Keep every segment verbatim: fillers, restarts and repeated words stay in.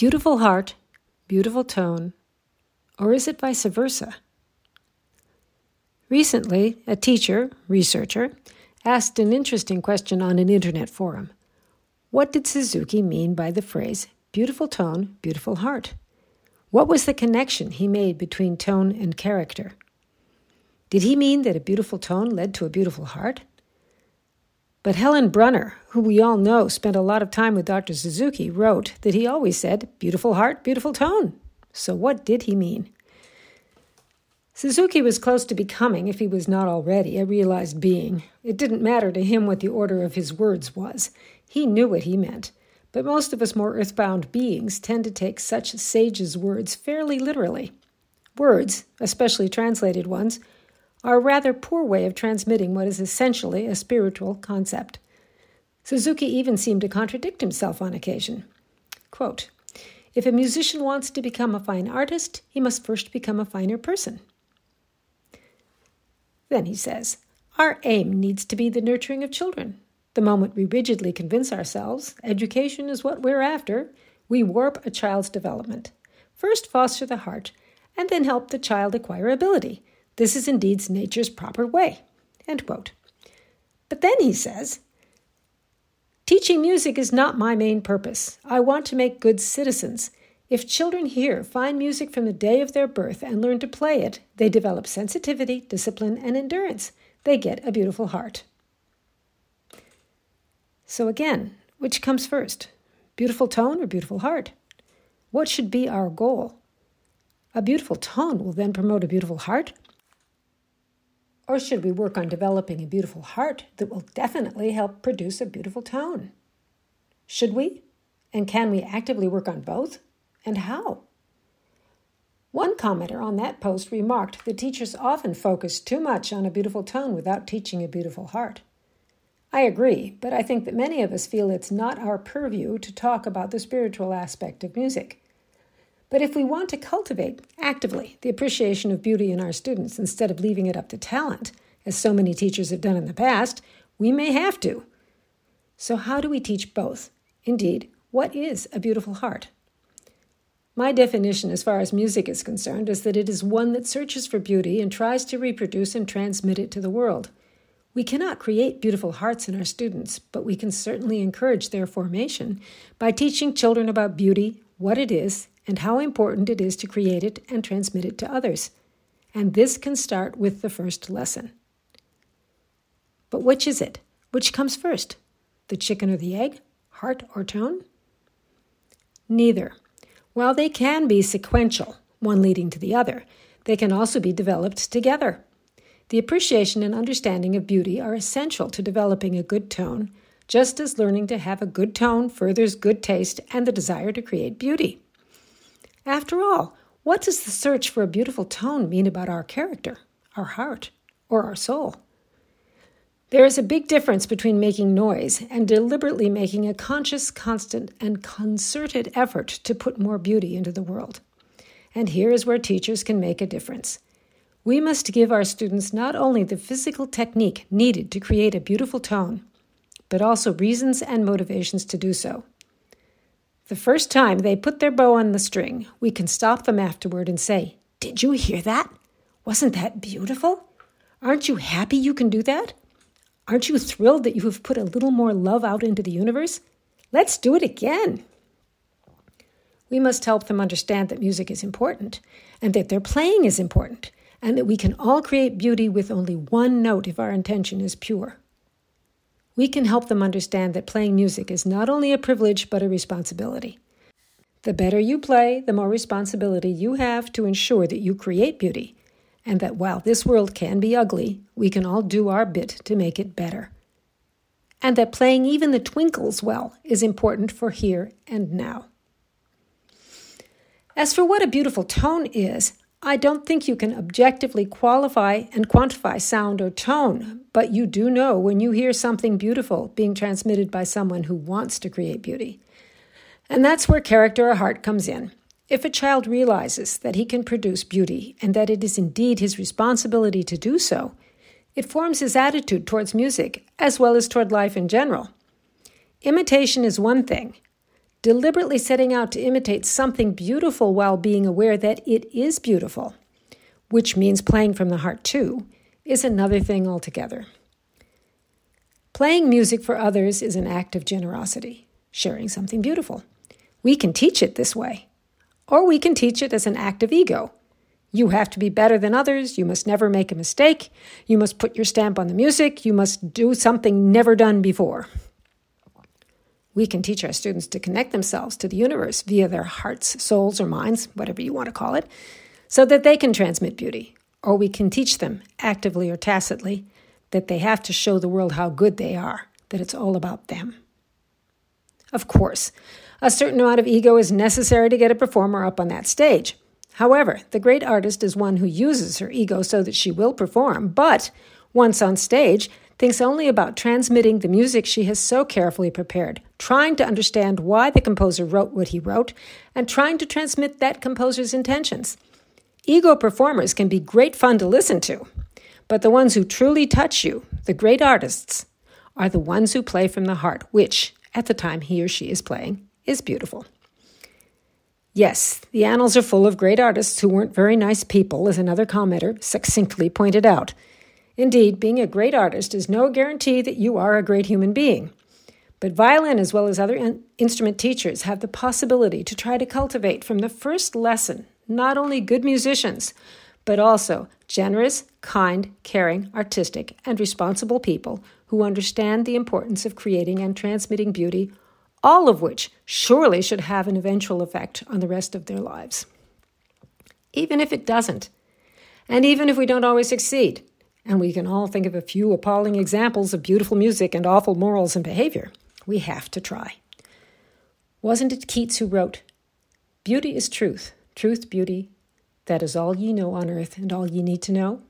Beautiful heart, beautiful tone, or is it vice versa? Recently, a teacher, researcher, asked an interesting question on an internet forum. What did Suzuki mean by the phrase, beautiful tone, beautiful heart? What was the connection he made between tone and character? Did he mean that a beautiful tone led to a beautiful heart? But Helen Brunner, who we all know spent a lot of time with Doctor Suzuki, wrote that he always said, beautiful heart, beautiful tone. So what did he mean? Suzuki was close to becoming, if he was not already, a realized being. It didn't matter to him what the order of his words was. He knew what he meant. But most of us more earthbound beings tend to take such sages' words fairly literally. Words, especially translated ones, are a rather poor way of transmitting what is essentially a spiritual concept. Suzuki even seemed to contradict himself on occasion. Quote, if a musician wants to become a fine artist, he must first become a finer person. Then he says, our aim needs to be the nurturing of children. The moment we rigidly convince ourselves education is what we're after, we warp a child's development. First foster the heart, and then help the child acquire ability. This is indeed nature's proper way. End quote. But then he says, teaching music is not my main purpose. I want to make good citizens. If children here find music from the day of their birth and learn to play it, they develop sensitivity, discipline, and endurance. They get a beautiful heart. So again, which comes first? Beautiful tone or beautiful heart? What should be our goal? A beautiful tone will then promote a beautiful heart? Or should we work on developing a beautiful heart that will definitely help produce a beautiful tone? Should we? And can we actively work on both? And how? One commenter on that post remarked that teachers often focus too much on a beautiful tone without teaching a beautiful heart. I agree, but I think that many of us feel it's not our purview to talk about the spiritual aspect of music. But if we want to cultivate actively the appreciation of beauty in our students instead of leaving it up to talent, as so many teachers have done in the past, we may have to. So how do we teach both? Indeed, what is a beautiful heart? My definition as far as music is concerned is that it is one that searches for beauty and tries to reproduce and transmit it to the world. We cannot create beautiful hearts in our students, but we can certainly encourage their formation by teaching children about beauty, what it is, and how important it is to create it and transmit it to others. And this can start with the first lesson. But which is it? Which comes first? The chicken or the egg? Heart or tone? Neither. While they can be sequential, one leading to the other, they can also be developed together. The appreciation and understanding of beauty are essential to developing a good tone, just as learning to have a good tone furthers good taste and the desire to create beauty. After all, what does the search for a beautiful tone mean about our character, our heart, or our soul? There is a big difference between making noise and deliberately making a conscious, constant, and concerted effort to put more beauty into the world. And here is where teachers can make a difference. We must give our students not only the physical technique needed to create a beautiful tone, but also reasons and motivations to do so. The first time they put their bow on the string, we can stop them afterward and say, "Did you hear that? Wasn't that beautiful? Aren't you happy you can do that? Aren't you thrilled that you have put a little more love out into the universe? Let's do it again." We must help them understand that music is important, and that their playing is important, and that we can all create beauty with only one note if our intention is pure. We can help them understand that playing music is not only a privilege but a responsibility. The better you play, the more responsibility you have to ensure that you create beauty, and that while this world can be ugly, we can all do our bit to make it better. And that playing even the twinkles well is important for here and now. As for what a beautiful tone is, I don't think you can objectively qualify and quantify sound or tone, but you do know when you hear something beautiful being transmitted by someone who wants to create beauty. And that's where character or heart comes in. If a child realizes that he can produce beauty and that it is indeed his responsibility to do so, it forms his attitude towards music as well as toward life in general. Imitation is one thing. Deliberately setting out to imitate something beautiful while being aware that it is beautiful, which means playing from the heart too, is another thing altogether. Playing music for others is an act of generosity, sharing something beautiful. We can teach it this way, or we can teach it as an act of ego. You have to be better than others, you must never make a mistake, you must put your stamp on the music, you must do something never done before. We can teach our students to connect themselves to the universe via their hearts, souls, or minds, whatever you want to call it, so that they can transmit beauty. Or we can teach them, actively or tacitly, that they have to show the world how good they are, that it's all about them. Of course, a certain amount of ego is necessary to get a performer up on that stage. However, the great artist is one who uses her ego so that she will perform, but once on stage, thinks only about transmitting the music she has so carefully prepared, trying to understand why the composer wrote what he wrote, and trying to transmit that composer's intentions. Ego performers can be great fun to listen to, but the ones who truly touch you, the great artists, are the ones who play from the heart, which, at the time he or she is playing, is beautiful. Yes, the annals are full of great artists who weren't very nice people, as another commenter succinctly pointed out. Indeed, being a great artist is no guarantee that you are a great human being. But violin, as well as other in- instrument teachers, have the possibility to try to cultivate from the first lesson not only good musicians, but also generous, kind, caring, artistic, and responsible people who understand the importance of creating and transmitting beauty, all of which surely should have an eventual effect on the rest of their lives. Even if it doesn't, and even if we don't always succeed, and we can all think of a few appalling examples of beautiful music and awful morals and behavior, we have to try. Wasn't it Keats who wrote, "Beauty is truth, truth beauty, that is all ye know on earth and all ye need to know"?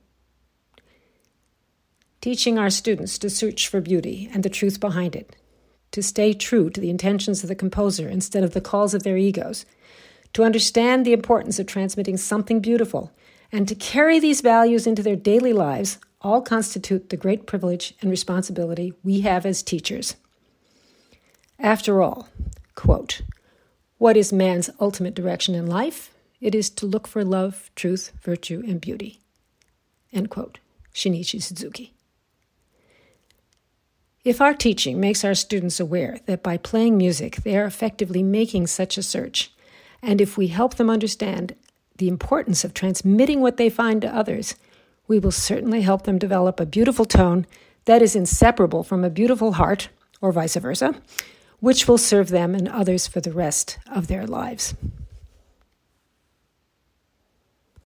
Teaching our students to search for beauty and the truth behind it, to stay true to the intentions of the composer instead of the calls of their egos, to understand the importance of transmitting something beautiful, and to carry these values into their daily lives, all constitute the great privilege and responsibility we have as teachers. After all, quote, "What is man's ultimate direction in life? It is to look for love, truth, virtue, and beauty." End quote. Shinichi Suzuki. If our teaching makes our students aware that by playing music they are effectively making such a search, and if we help them understand the importance of transmitting what they find to others, we will certainly help them develop a beautiful tone that is inseparable from a beautiful heart, or vice versa, which will serve them and others for the rest of their lives.